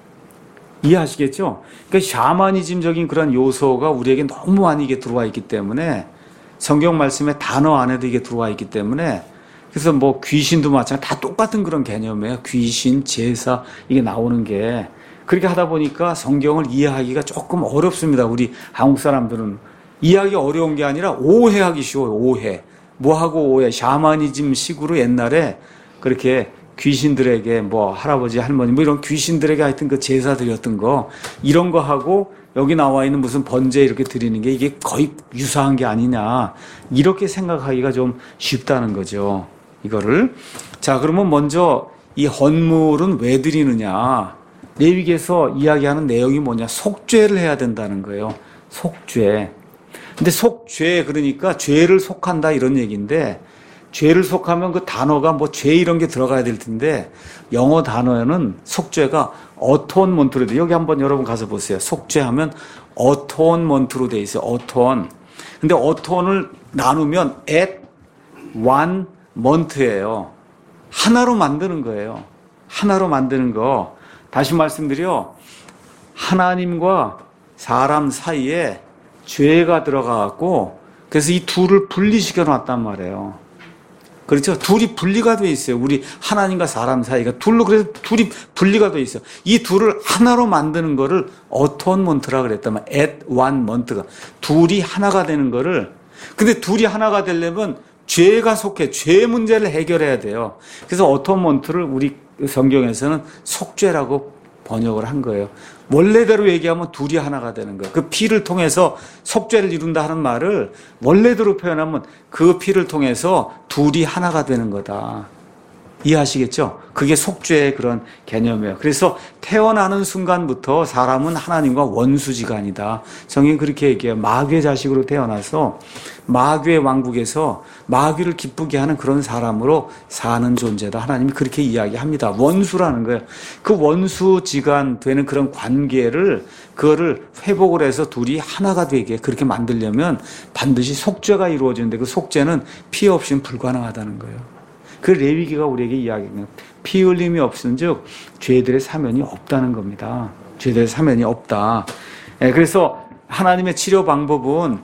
이해하시겠죠? 그러니까 샤머니즘적인 그런 요소가 우리에게 너무 많이 이게 들어와 있기 때문에 성경 말씀의 단어 안에도 이게 들어와 있기 때문에 그래서 뭐 귀신도 마찬가지 다 똑같은 그런 개념이에요. 귀신, 제사 이게 나오는 게 그렇게 하다 보니까 성경을 이해하기가 조금 어렵습니다. 우리 한국 사람들은 이해하기 어려운 게 아니라 오해하기 쉬워요. 오해. 뭐하고 오해. 샤머니즘 식으로 옛날에 그렇게 귀신들에게 뭐 할아버지 할머니 뭐 이런 귀신들에게 하여튼 그 제사 드렸던 거 이런 거 하고 여기 나와 있는 무슨 번제 이렇게 드리는 게 이게 거의 유사한 게 아니냐 이렇게 생각하기가 좀 쉽다는 거죠. 이거를 자 그러면 먼저 이 헌물은 왜 드리느냐 레위기에서 이야기하는 내용이 뭐냐 속죄를 해야 된다는 거예요. 속죄. 근데 속죄 그러니까 죄를 속한다 이런 얘기인데 죄를 속하면 그 단어가 뭐 죄 이런 게 들어가야 될 텐데 영어 단어에는 속죄가 어톤먼트로 돼. 여기 한번 여러분 가서 보세요. 속죄하면 어톤먼트로 돼 있어요. 어톤. 근데 어톤을 나누면 at one month예요. 하나로 만드는 거예요. 하나로 만드는 거. 다시 말씀드려. 하나님과 사람 사이에 죄가 들어가갖고 그래서 이 둘을 분리시켜 놨단 말이에요. 그렇죠? 둘이 분리가 돼 있어요. 우리 하나님과 사람 사이가 둘로 그래서 둘이 분리가 돼 있어요. 이 둘을 하나로 만드는 거를 어톤먼트라 그랬다면 at one month가 둘이 하나가 되는 거를 근데 둘이 하나가 되려면 죄가 속해 죄 문제를 해결해야 돼요. 그래서 어톤먼트를 우리 성경에서는 속죄라고 번역을 한 거예요. 원래대로 얘기하면 둘이 하나가 되는 거예요. 그 피를 통해서 속죄를 이룬다 하는 말을 원래대로 표현하면 그 피를 통해서 둘이 하나가 되는 거다. 이해하시겠죠? 그게 속죄의 그런 개념이에요. 그래서 태어나는 순간부터 사람은 하나님과 원수지간이다. 성경이 그렇게 얘기해요. 마귀의 자식으로 태어나서 마귀의 왕국에서 마귀를 기쁘게 하는 그런 사람으로 사는 존재다. 하나님이 그렇게 이야기합니다. 원수라는 거예요. 그 원수지간 되는 그런 관계를 그거를 회복을 해서 둘이 하나가 되게 그렇게 만들려면 반드시 속죄가 이루어지는데 그 속죄는 피 없이는 불가능하다는 거예요. 그 레위기가 우리에게 이야기하는 피 흘림이 없은즉 죄들의 사면이 없다는 겁니다. 죄들의 사면이 없다. 예, 그래서 하나님의 치료 방법은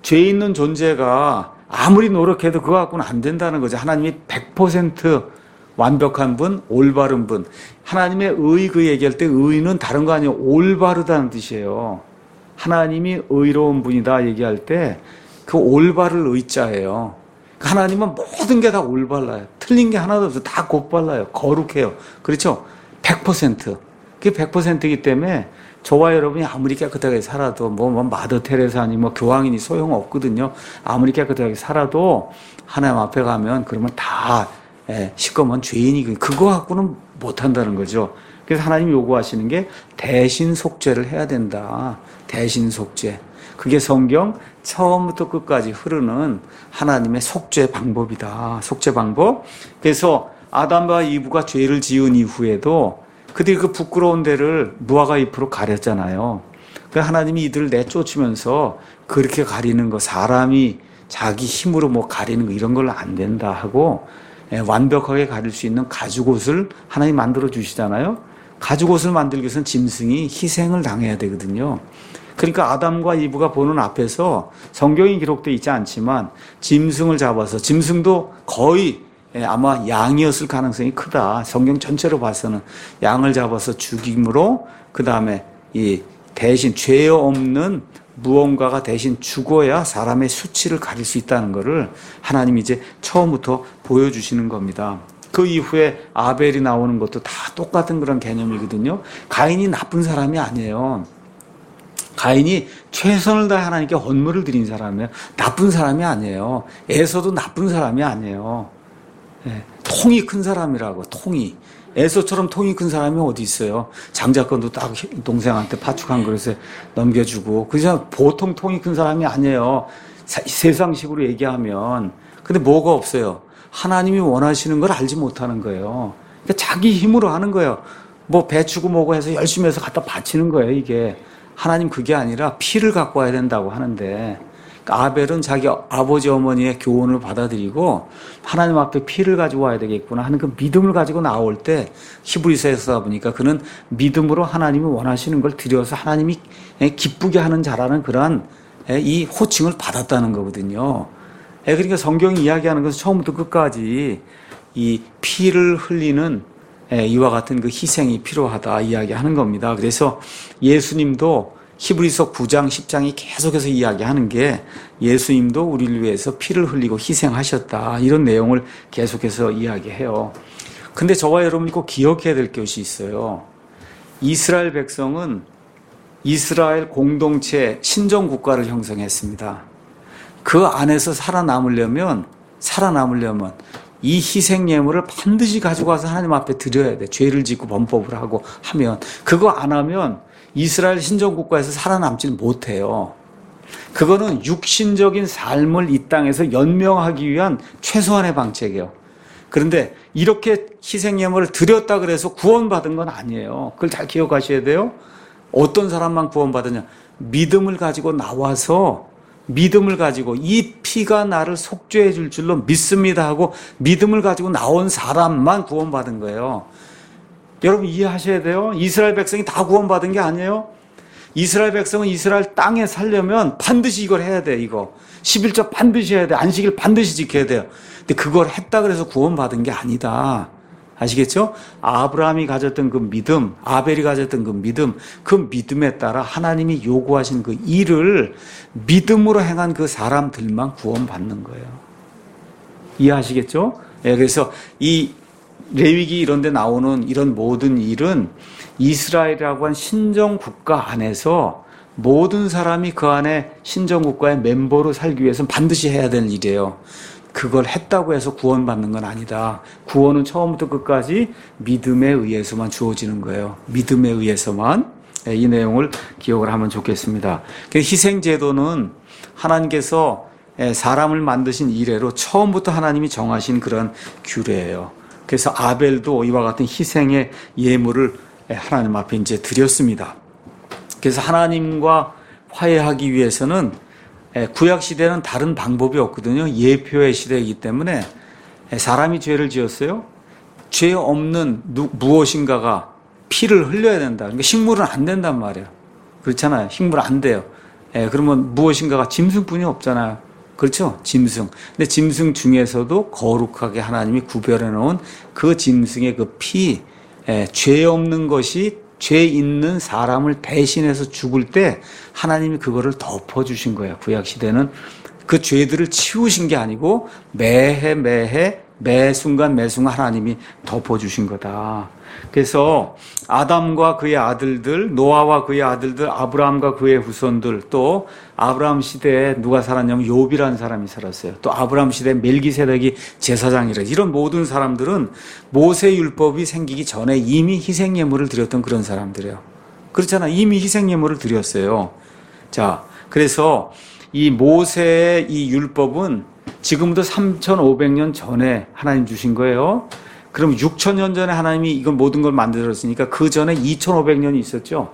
죄 있는 존재가 아무리 노력해도 그거 갖고는 안 된다는 거죠. 하나님이 백 퍼센트 완벽한 분, 올바른 분. 하나님의 의 그 얘기할 때 의는 다른 거 아니에요. 올바르다는 뜻이에요. 하나님이 의로운 분이다 얘기할 때 그 올바를 의자예요. 하나님은 모든 게 다 올발라요. 틀린 게 하나도 없어요. 다 곧발라요. 거룩해요. 그렇죠? 백 퍼센트. 그게 백 퍼센트이기 때문에 저와 여러분이 아무리 깨끗하게 살아도 뭐, 뭐 마더 테레사니 뭐 교황이니 소용없거든요. 아무리 깨끗하게 살아도 하나님 앞에 가면 그러면 다 예, 시커먼 죄인이 그거 갖고는 못한다는 거죠. 그래서 하나님이 요구하시는 게 대신 속죄를 해야 된다. 대신 속죄. 그게 성경 처음부터 끝까지 흐르는 하나님의 속죄 방법이다. 속죄 방법. 그래서 아담과 이브가 죄를 지은 이후에도 그들이 그 부끄러운 데를 무화과 잎으로 가렸잖아요. 그 하나님이 이들을 내쫓으면서 그렇게 가리는 거, 사람이 자기 힘으로 뭐 가리는 거 이런 걸로 안 된다 하고 완벽하게 가릴 수 있는 가죽옷을 하나님 만들어 주시잖아요. 가죽옷을 만들기 위해서는 짐승이 희생을 당해야 되거든요. 그러니까 아담과 이브가 보는 앞에서 성경이 기록되어 있지 않지만 짐승을 잡아서, 짐승도 거의 아마 양이었을 가능성이 크다. 성경 전체로 봐서는 양을 잡아서 죽임으로 그 다음에 이 대신 죄 없는 무언가가 대신 죽어야 사람의 수치를 가릴 수 있다는 것을 하나님이 이제 처음부터 보여주시는 겁니다. 그 이후에 아벨이 나오는 것도 다 똑같은 그런 개념이거든요. 가인이 나쁜 사람이 아니에요. 가인이 최선을 다해 하나님께 헌물을 드린 사람이에요. 나쁜 사람이 아니에요. 에서도 나쁜 사람이 아니에요. 네, 통이 큰 사람이라고. 통이. 에서처럼 통이 큰 사람이 어디 있어요. 장자권도 딱 동생한테 파축한 그릇에 넘겨주고. 그냥 보통 통이 큰 사람이 아니에요. 세상식으로 얘기하면. 근데 뭐가 없어요. 하나님이 원하시는 걸 알지 못하는 거예요. 그러니까 자기 힘으로 하는 거예요. 뭐 배추고 뭐고 해서 열심히 해서 갖다 바치는 거예요, 이게. 하나님 그게 아니라 피를 갖고 와야 된다고 하는데, 그러니까 아벨은 자기 아버지 어머니의 교훈을 받아들이고 하나님 앞에 피를 가지고 와야 되겠구나 하는 그 믿음을 가지고 나올 때, 히브리서에서 보니까 그는 믿음으로 하나님이 원하시는 걸 드려서 하나님이 기쁘게 하는 자라는 그러한 이 호칭을 받았다는 거거든요. 그러니까 성경이 이야기하는 것은 처음부터 끝까지 이 피를 흘리는 이와 같은 그 희생이 필요하다 이야기하는 겁니다. 그래서 예수님도 히브리서 구 장 십 장이 계속해서 이야기하는 게 예수님도 우리를 위해서 피를 흘리고 희생하셨다, 이런 내용을 계속해서 이야기해요. 근데 저와 여러분이 꼭 기억해야 될 것이 있어요. 이스라엘 백성은 이스라엘 공동체 신정국가를 형성했습니다. 그 안에서 살아남으려면 살아남으려면 이 희생 예물을 반드시 가지고 와서 하나님 앞에 드려야 돼. 죄를 짓고 범법을 하고 하면, 그거 안 하면 이스라엘 신정국가에서 살아남지는 못해요. 그거는 육신적인 삶을 이 땅에서 연명하기 위한 최소한의 방책이에요. 그런데 이렇게 희생 예물을 드렸다 그래서 구원받은 건 아니에요. 그걸 잘 기억하셔야 돼요. 어떤 사람만 구원받느냐? 믿음을 가지고 나와서, 믿음을 가지고 이 피가 나를 속죄해 줄 줄로 믿습니다 하고 믿음을 가지고 나온 사람만 구원받은 거예요. 여러분 이해하셔야 돼요. 이스라엘 백성이 다 구원받은 게 아니에요. 이스라엘 백성은 이스라엘 땅에 살려면 반드시 이걸 해야 돼. 이거 십일조 반드시 해야 돼. 안식일 반드시 지켜야 돼요. 근데 그걸 했다 그래서 구원받은 게 아니다. 아시겠죠? 아브라함이 가졌던 그 믿음, 아벨이 가졌던 그 믿음, 그 믿음에 따라 하나님이 요구하신 그 일을 믿음으로 행한 그 사람들만 구원받는 거예요. 이해하시겠죠? 예, 그래서 이 레위기 이런 데 나오는 이런 모든 일은 이스라엘이라고 한 신정국가 안에서 모든 사람이 그 안에 신정국가의 멤버로 살기 위해서는 반드시 해야 되는 일이에요. 그걸 했다고 해서 구원받는 건 아니다. 구원은 처음부터 끝까지 믿음에 의해서만 주어지는 거예요. 믿음에 의해서만. 이 내용을 기억을 하면 좋겠습니다. 희생제도는 하나님께서 사람을 만드신 이래로 처음부터 하나님이 정하신 그런 규례예요. 그래서 아벨도 이와 같은 희생의 예물을 하나님 앞에 이제 드렸습니다. 그래서 하나님과 화해하기 위해서는 구약 시대는 다른 방법이 없거든요. 예표의 시대이기 때문에 사람이 죄를 지었어요. 죄 없는 무엇인가가 피를 흘려야 된다. 그러니까 식물은 안 된단 말이에요. 그렇잖아요. 식물 안 돼요. 예, 그러면 무엇인가가 짐승뿐이 없잖아요. 그렇죠? 짐승. 근데 짐승 중에서도 거룩하게 하나님이 구별해 놓은 그 짐승의 그 피, 예, 죄 없는 것이 죄 있는 사람을 대신해서 죽을 때 하나님이 그거를 덮어주신 거예요. 구약시대는 그 죄들을 치우신 게 아니고 매해 매해 매 순간 매 순간 하나님이 덮어주신 거다. 그래서 아담과 그의 아들들, 노아와 그의 아들들, 아브라함과 그의 후손들, 또 아브라함 시대에 누가 살았냐면 욥이라는 사람이 살았어요. 또 아브라함 시대에 멜기세덱이 제사장이라. 이런 모든 사람들은 모세율법이 생기기 전에 이미 희생예물을 드렸던 그런 사람들이에요. 그렇잖아. 이미 희생예물을 드렸어요. 자, 그래서 이 모세의 이 율법은 지금부터 삼천오백 년 전에 하나님 주신 거예요. 그럼 육천 년 전에 하나님이 이건 모든 걸 만들었으니까 그 전에 이천오백 년이 있었죠.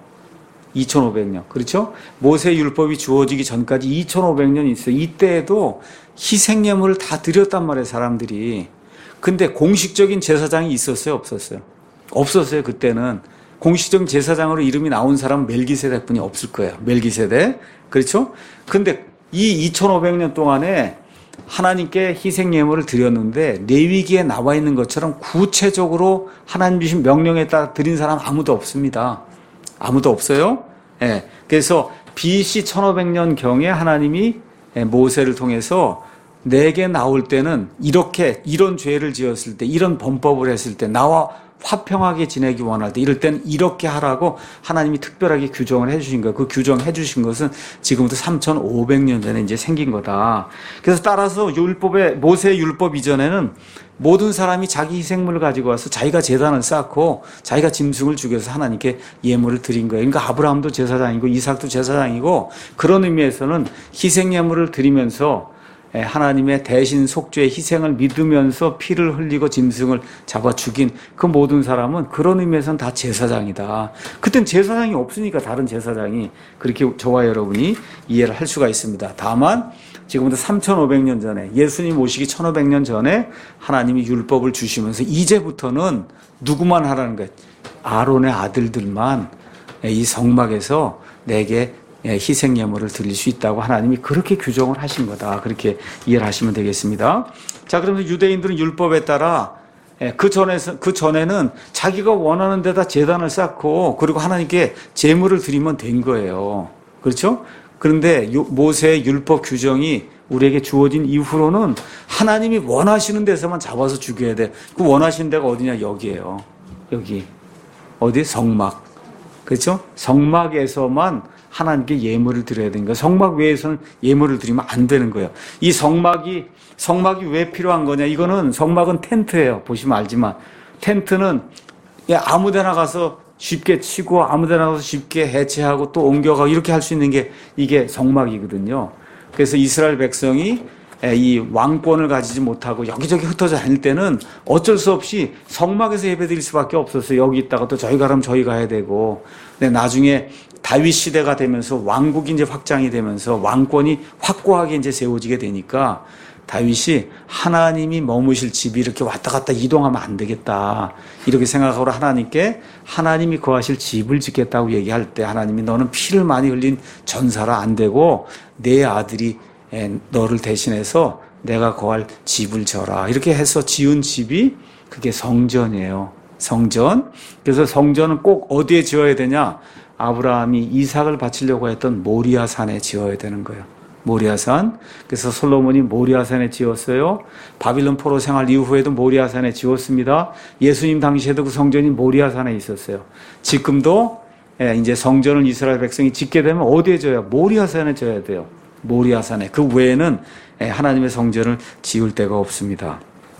이천오백 년. 그렇죠? 모세 율법이 주어지기 전까지 이천오백 년이 있어요. 이때에도 희생예물을 다 드렸단 말이에요, 사람들이. 근데 공식적인 제사장이 있었어요, 없었어요? 없었어요, 그때는. 공식적인 제사장으로 이름이 나온 사람은 멜기세덱 분이 없을 거예요. 멜기세덱. 그렇죠? 근데 이 이천오백 년 동안에 하나님께 희생예물을 드렸는데 레위기에 나와 있는 것처럼 구체적으로 하나님 주신 명령에 따라 드린 사람 아무도 없습니다. 아무도 없어요. 예. 그래서 비씨 천오백 년경에 하나님이 모세를 통해서 내게 나올 때는 이렇게 이런 죄를 지었을 때 이런 범법을 했을 때 나와 화평하게 지내기 원할 때 이럴 때는 이렇게 하라고 하나님이 특별하게 규정을 해주신 거예요. 그 규정해 주신 것은 지금부터 삼천오백 년 전에 이제 생긴 거다. 그래서 따라서 율법의 모세 율법 이전에는 모든 사람이 자기 희생물을 가지고 와서 자기가 제단을 쌓고 자기가 짐승을 죽여서 하나님께 예물을 드린 거예요. 그러니까 아브라함도 제사장이고 이삭도 제사장이고 그런 의미에서는 희생예물을 드리면서 하나님의 대신 속죄의 희생을 믿으면서 피를 흘리고 짐승을 잡아 죽인 그 모든 사람은 그런 의미에서는 다 제사장이다. 그땐 제사장이 없으니까 다른 제사장이 그렇게 저와 여러분이 이해를 할 수가 있습니다. 다만 지금부터 삼천오백 년 전에 예수님 오시기 천오백 년 전에 하나님이 율법을 주시면서 이제부터는 누구만 하라는 거예요. 아론의 아들들만 이 성막에서 내게 희생예물을 드릴 수 있다고 하나님이 그렇게 규정을 하신 거다. 그렇게 이해를 하시면 되겠습니다. 자, 그러면 유대인들은 율법에 따라 그 전에서, 그 전에는 자기가 원하는 데다 제단을 쌓고 그리고 하나님께 제물을 드리면 된 거예요. 그렇죠? 그런데 모세의 율법 규정이 우리에게 주어진 이후로는 하나님이 원하시는 데서만 잡아서 죽여야 돼. 그 원하시는 데가 어디냐? 여기에요. 여기. 어디? 성막. 그렇죠? 성막에서만 하나님께 예물을 드려야 되는 거예요. 성막 외에서는 예물을 드리면 안 되는 거예요. 이 성막이, 성막이 왜 필요한 거냐? 이거는 성막은 텐트예요. 보시면 알지만. 텐트는 아무 데나 가서 쉽게 치고 아무 데나 가서 쉽게 해체하고 또 옮겨가고 이렇게 할 수 있는 게 이게 성막이거든요. 그래서 이스라엘 백성이 이 왕권을 가지지 못하고 여기저기 흩어져 다닐 때는 어쩔 수 없이 성막에서 예배드릴 수밖에 없었어요. 여기 있다가 또 저희 가라면 저희 가야 되고. 근데 나중에 다윗 시대가 되면서 왕국이 이제 확장이 되면서 왕권이 확고하게 이제 세워지게 되니까 다윗이 하나님이 머무실 집이 이렇게 왔다 갔다 이동하면 안 되겠다. 이렇게 생각하고 하나님께 하나님이 거하실 집을 짓겠다고 얘기할 때 하나님이 너는 피를 많이 흘린 전사라 안 되고 내 아들이 너를 대신해서 내가 거할 집을 져라. 이렇게 해서 지은 집이 그게 성전이에요. 성전. 그래서 성전은 꼭 어디에 지어야 되냐? 아브라함이 이삭을 바치려고 했던 모리아산에 지어야 되는 거예요. 모리아산. 그래서 솔로몬이 모리아산에 지었어요. 바빌론 포로 생활 이후에도 모리아산에 지었습니다. 예수님 당시에도 그 성전이 모리아산에 있었어요. 지금도 이제 성전을 이스라엘 백성이 짓게 되면 어디에 져야? 모리아산에 져야 돼요. 모리아산에. 그 외에는 하나님의 성전을 지을 데가 없습니다.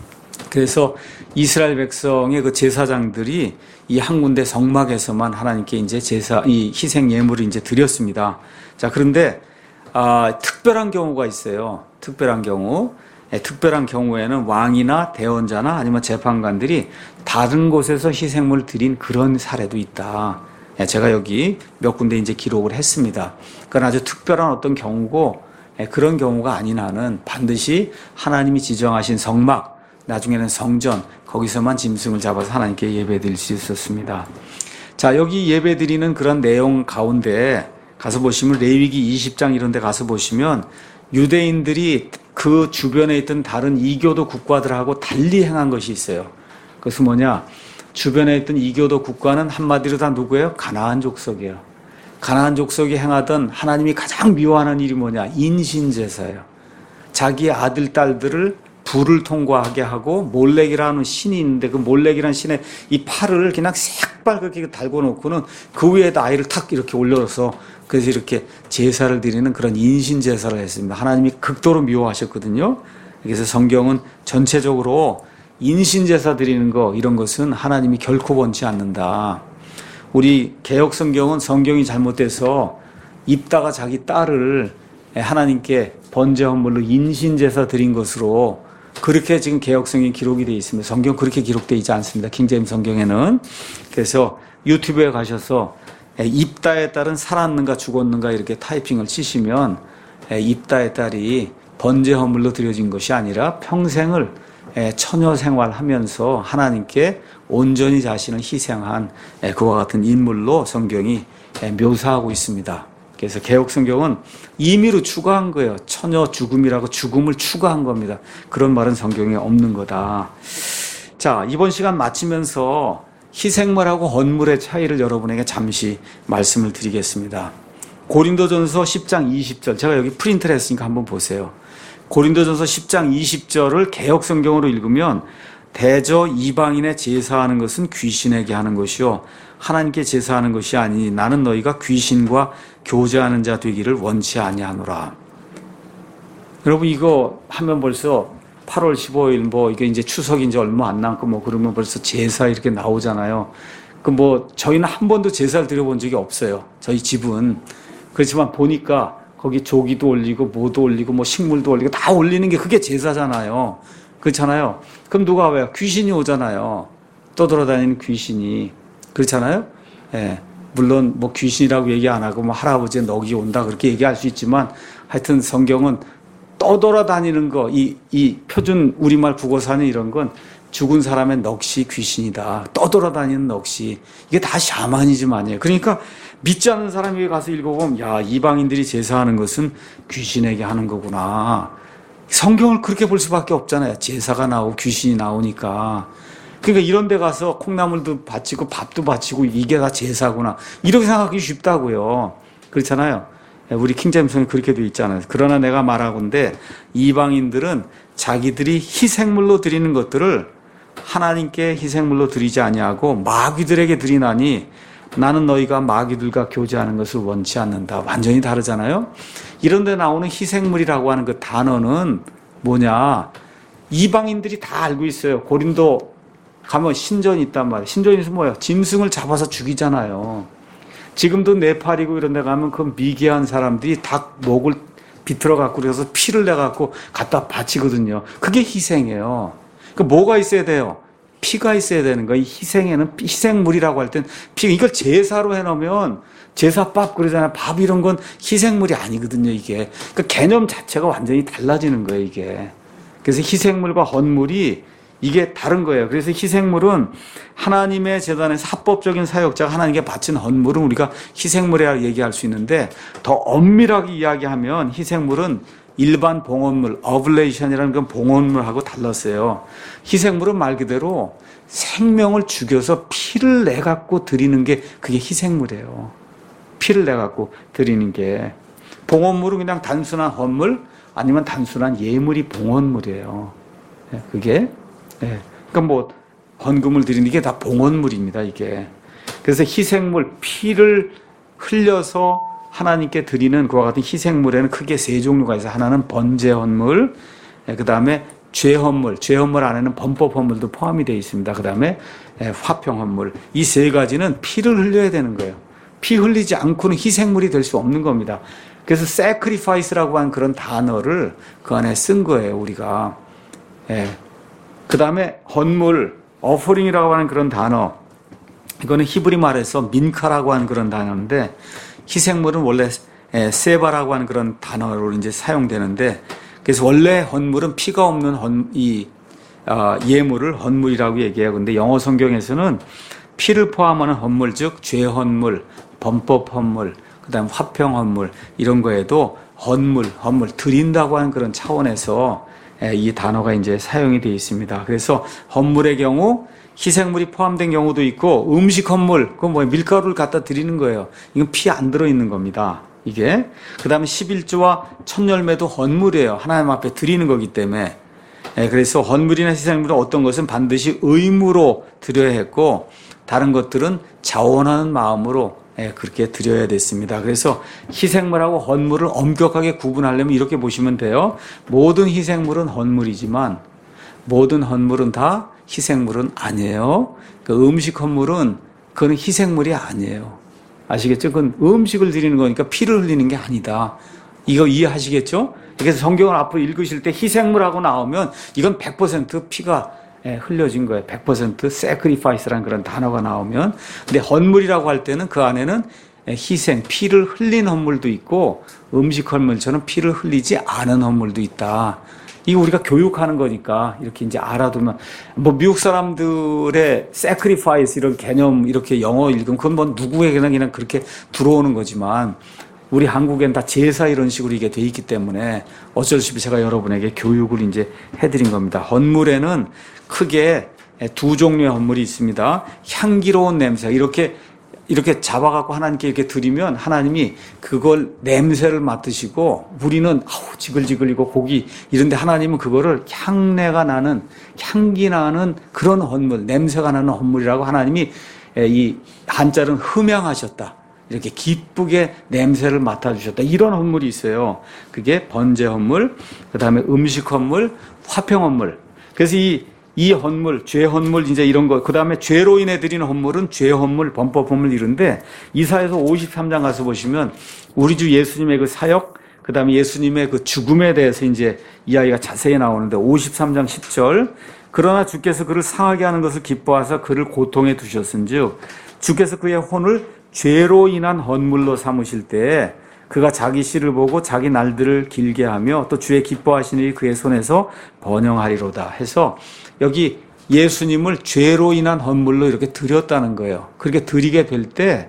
그래서 이스라엘 백성의 그 제사장들이 이 한 군데 성막에서만 하나님께 이제 제사, 이 희생 예물을 이제 드렸습니다. 자, 그런데, 아, 특별한 경우가 있어요. 특별한 경우. 예, 특별한 경우에는 왕이나 대원자나 아니면 재판관들이 다른 곳에서 희생물을 드린 그런 사례도 있다. 예, 제가 여기 몇 군데 이제 기록을 했습니다. 그건 아주 특별한 어떤 경우고, 예, 그런 경우가 아닌 한은 반드시 하나님이 지정하신 성막, 나중에는 성전, 거기서만 짐승을 잡아서 하나님께 예배 드릴 수 있었습니다. 자, 여기 예배 드리는 그런 내용 가운데 가서 보시면 레위기 이십 장 이런 데 가서 보시면 유대인들이 그 주변에 있던 다른 이교도 국가들하고 달리 행한 것이 있어요. 그것은 뭐냐? 주변에 있던 이교도 국가는 한마디로 다 누구예요? 가나안 족속이에요. 가나안 족속이 행하던 하나님이 가장 미워하는 일이 뭐냐? 인신제사예요. 자기의 아들, 딸들을 불을 통과하게 하고 몰렉이라는 신이 있는데 그 몰렉이라는 신의 이 팔을 그냥 새빨갛게 달고 놓고는 그 위에다 아이를 탁 이렇게 올려서 그래서 이렇게 제사를 드리는 그런 인신제사를 했습니다. 하나님이 극도로 미워하셨거든요. 그래서 성경은 전체적으로 인신제사 드리는 거 이런 것은 하나님이 결코 원치 않는다. 우리 개혁 성경은 성경이 잘못돼서 입다가 자기 딸을 하나님께 번제 헌물로 인신제사 드린 것으로 그렇게 지금 개혁 성경이 기록이 되어 있습니다. 성경 그렇게 기록되어 있지 않습니다. 킹제임스 성경에는. 그래서 유튜브에 가셔서 입다의 딸은 살았는가 죽었는가 이렇게 타이핑을 치시면 입다의 딸이 번제 헌물로 드려진 것이 아니라 평생을 처녀 생활하면서 하나님께 온전히 자신을 희생한 그와 같은 인물로 성경이 묘사하고 있습니다. 그래서 개혁 성경은 임의로 추가한 거예요. 처녀 죽음이라고 죽음을 추가한 겁니다. 그런 말은 성경에 없는 거다. 자, 이번 시간 마치면서 희생물하고 헌물의 차이를 여러분에게 잠시 말씀을 드리겠습니다. 고린도전서 십 장 이십 절, 제가 여기 프린트를 했으니까 한번 보세요. 고린도전서 십 장 이십 절을 개혁 성경으로 읽으면 대저 이방인의 제사하는 것은 귀신에게 하는 것이요 하나님께 제사하는 것이 아니니 나는 너희가 귀신과 교제하는 자 되기를 원치 아니하노라. 여러분 이거 하면 벌써 팔월 십오일 뭐 이게 이제 추석이 이제 얼마 안 남고 뭐 그러면 벌써 제사 이렇게 나오잖아요. 그 뭐 저희는 한 번도 제사를 드려본 적이 없어요. 저희 집은. 그렇지만 보니까 거기 조기도 올리고 뭐도 올리고 뭐 식물도 올리고 다 올리는 게 그게 제사잖아요. 그렇잖아요. 그럼 누가 와요? 귀신이 오잖아요. 떠돌아다니는 귀신이. 그렇잖아요. 예. 물론 뭐 귀신이라고 얘기 안 하고 뭐 할아버지의 넋이 온다 그렇게 얘기할 수 있지만 하여튼 성경은 떠돌아다니는 거, 이, 이 표준 우리말 국어사는 이런 건 죽은 사람의 넋이 귀신이다. 떠돌아다니는 넋이. 이게 다 샤머니즘 아니에요. 그러니까 믿지 않는 사람이 가서 읽어보면 야, 이방인들이 제사하는 것은 귀신에게 하는 거구나. 성경을 그렇게 볼 수밖에 없잖아요. 제사가 나오고 귀신이 나오니까. 그러니까 이런 데 가서 콩나물도 바치고 밥도 바치고 이게 다 제사구나. 이렇게 생각하기 쉽다고요. 그렇잖아요. 우리 킹제임스는 그렇게 되어 있잖아요. 그러나 내가 말하건대 이방인들은 자기들이 희생물로 드리는 것들을 하나님께 희생물로 드리지 아니하고 마귀들에게 드리나니 나는 너희가 마귀들과 교제하는 것을 원치 않는다. 완전히 다르잖아요. 이런 데 나오는 희생물이라고 하는 그 단어는 뭐냐. 이방인들이 다 알고 있어요. 고린도 가면 신전이 있단 말이에요. 신전에서 뭐예요? 짐승을 잡아서 죽이잖아요. 지금도 네팔이고 이런 데 가면 그 미개한 사람들이 닭 목을 비틀어 갖고 그래서 피를 내 갖고 갖다 바치거든요. 그게 희생이에요. 그 뭐가 있어야 돼요? 피가 있어야 되는 거예요. 이 희생에는 희생물이라고 할 땐 피, 이걸 제사로 해놓으면 제사밥 그러잖아요. 밥 이런 건 희생물이 아니거든요, 이게. 그 개념 자체가 완전히 달라지는 거예요, 이게. 그래서 희생물과 헌물이 이게 다른 거예요. 그래서 희생물은 하나님의 제단에서 합법적인 사역자가 하나님께 바친 헌물은 우리가 희생물이라고 얘기할 수 있는데 더 엄밀하게 이야기하면 희생물은 일반 봉헌물, 어블레이션이라는 그 봉헌물하고 달랐어요. 희생물은 말 그대로 생명을 죽여서 피를 내갖고 드리는 게 그게 희생물이에요. 피를 내갖고 드리는 게. 봉헌물은 그냥 단순한 헌물 아니면 단순한 예물이 봉헌물이에요. 그게. 예. 그러니까 뭐 헌금을 드리는 게 다 봉헌물입니다, 이게. 그래서 희생물, 피를 흘려서 하나님께 드리는 그와 같은 희생물에는 크게 세 종류가 있어요. 하나는 번제 헌물, 예, 그 다음에 죄 헌물, 죄 헌물 안에는 범법 헌물도 포함이 되어 있습니다. 그 다음에 예, 화평 헌물. 이 세 가지는 피를 흘려야 되는 거예요. 피 흘리지 않고는 희생물이 될 수 없는 겁니다. 그래서 sacrifice라고 하는 그런 단어를 그 안에 쓴 거예요, 우리가. 예. 그 다음에 헌물, 어퍼링이라고 하는 그런 단어. 이거는 히브리 말에서 민카라고 하는 그런 단어인데 희생물은 원래 세바라고 하는 그런 단어로 이제 사용되는데 그래서 원래 헌물은 피가 없는 헌, 이, 어, 예물을 헌물이라고 얘기해요. 근데 영어 성경에서는 피를 포함하는 헌물, 즉, 죄 헌물, 범법 헌물, 그다음 화평 헌물 이런 거에도 헌물, 헌물 드린다고 하는 그런 차원에서 이 단어가 이제 사용이 되어 있습니다. 그래서 헌물의 경우 희생물이 포함된 경우도 있고 음식 헌물, 그건 뭐 밀가루를 갖다 드리는 거예요. 이건 피 안 들어 있는 겁니다. 이게 그다음에 십일조와 첫 열매도 헌물이에요. 하나님 앞에 드리는 거기 때문에. 그래서 헌물이나 희생물은 어떤 것은 반드시 의무로 드려야 했고 다른 것들은 자원하는 마음으로 그렇게 드려야 됐습니다. 그래서 희생물하고 헌물을 엄격하게 구분하려면 이렇게 보시면 돼요. 모든 희생물은 헌물이지만 모든 헌물은 다 희생물은 아니에요. 그 음식 헌물은 그건 희생물이 아니에요. 아시겠죠? 그건 음식을 드리는 거니까 피를 흘리는 게 아니다. 이거 이해하시겠죠? 그래서 성경을 앞으로 읽으실 때 희생물하고 나오면 이건 백 퍼센트 피가 흘려진 거예요. 백 퍼센트 sacrifice라는 그런 단어가 나오면. 근데 헌물이라고 할 때는 그 안에는 희생, 피를 흘린 헌물도 있고 음식 헌물처럼 피를 흘리지 않은 헌물도 있다. 이거 우리가 교육하는 거니까 이렇게 이제 알아두면 뭐 미국 사람들의 sacrifice 이런 개념 이렇게 영어 읽으면 그건 뭐 누구에게나 그냥 그렇게 들어오는 거지만 우리 한국엔 다 제사 이런 식으로 이게 돼 있기 때문에 어쩔 수 없이 제가 여러분에게 교육을 이제 해드린 겁니다. 헌물에는 크게 두 종류의 헌물이 있습니다. 향기로운 냄새 이렇게 이렇게 잡아갖고 하나님께 이렇게 드리면 하나님이 그걸 냄새를 맡으시고 우리는 아우 지글지글이고 고기 이런데 하나님은 그거를 향내가 나는 향기 나는 그런 헌물 냄새가 나는 헌물이라고 하나님이 이 한자는 흠양하셨다. 이렇게 기쁘게 냄새를 맡아주셨다. 이런 헌물이 있어요. 그게 번제 헌물, 그 다음에 음식 헌물, 화평 헌물. 그래서 이, 이 헌물, 죄 헌물, 이제 이런 거, 그 다음에 죄로 인해 드리는 헌물은 죄 헌물, 범법 헌물 이런데 이사야서 오십삼 장 가서 보시면 우리 주 예수님의 그 사역, 그 다음에 예수님의 그 죽음에 대해서 이제 이야기가 자세히 나오는데 오십삼 장 십 절. 그러나 주께서 그를 상하게 하는 것을 기뻐하사 그를 고통에 두셨은즉 주께서 그의 혼을 죄로 인한 헌물로 삼으실 때에 그가 자기 씨를 보고 자기 날들을 길게 하며 또 주의 기뻐하시는 일이 그의 손에서 번영하리로다 해서 여기 예수님을 죄로 인한 헌물로 이렇게 드렸다는 거예요. 그렇게 드리게 될 때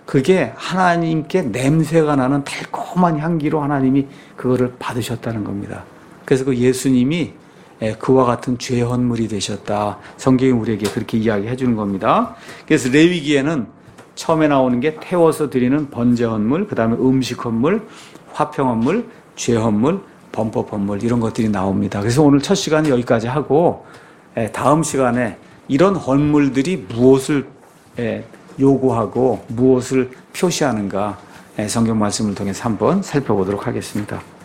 그게 하나님께 냄새가 나는 달콤한 향기로 하나님이 그거를 받으셨다는 겁니다. 그래서 그 예수님이 그와 같은 죄 헌물이 되셨다. 성경이 우리에게 그렇게 이야기해 주는 겁니다. 그래서 레위기에는 처음에 나오는 게 태워서 드리는 번제 헌물, 그 다음에 음식 헌물, 화평 헌물, 죄 헌물, 범법 헌물 이런 것들이 나옵니다. 그래서 오늘 첫 시간은 여기까지 하고 다음 시간에 이런 헌물들이 무엇을 요구하고 무엇을 표시하는가 성경 말씀을 통해서 한번 살펴보도록 하겠습니다.